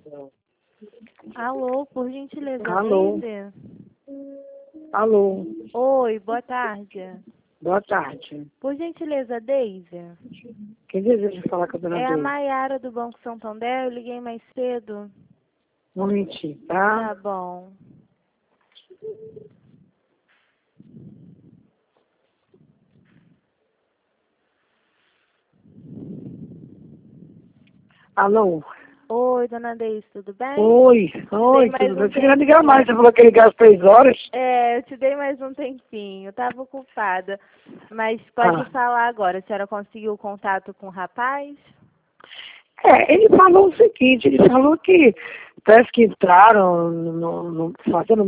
Alô, por gentileza, Alô. Deise? Alô, Oi, boa tarde. boa tarde. Por gentileza, Deise? Quem deseja falar com a dona É a Deise? Maiara do Banco Santander, eu liguei mais cedo. Um momentinho, Tá tá? bom. Alô? Oi, dona Deise, tudo bem? Oi, Dei oi, mais tudo bem? um Você queria ligar mais, você tempinho. falou que ia ligar às 3 horas. É, eu te dei mais um tempinho, eu tava ocupada. Mas pode Ah, falar agora, a senhora conseguiu contato com o rapaz? ele falou o seguinte, ele falou que parece que entraram fazendo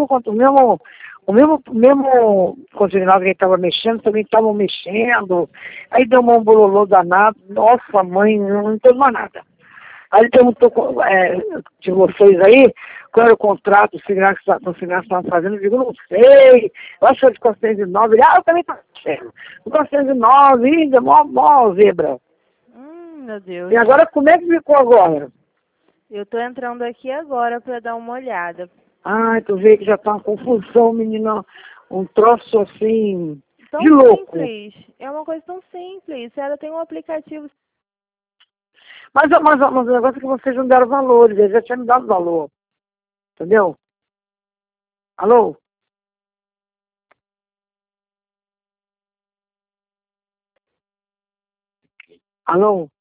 o mesmo continuidade que ele estava mexendo, também estavam mexendo. Aí deu uma bololô danado. Nossa, mãe, não entendo mais nada. Aí ele perguntou de vocês aí, qual era o contrato, o segurança estavam fazendo. Eu digo, não sei. Eu acho que de 409. Ele, eu também estou mexendo. 409, ainda, mó zebra. Meu Deus. E agora, como é que ficou agora? Eu tô entrando aqui agora pra dar uma olhada. Ai, tu vê que já tá uma confusão, menina. Um troço assim, Tão de louco. simples. É uma coisa tão simples. Ela tem um aplicativo. Mas o negócio é que vocês não deram valores, eles já tinham me dado valor. Entendeu? Alô? Alô?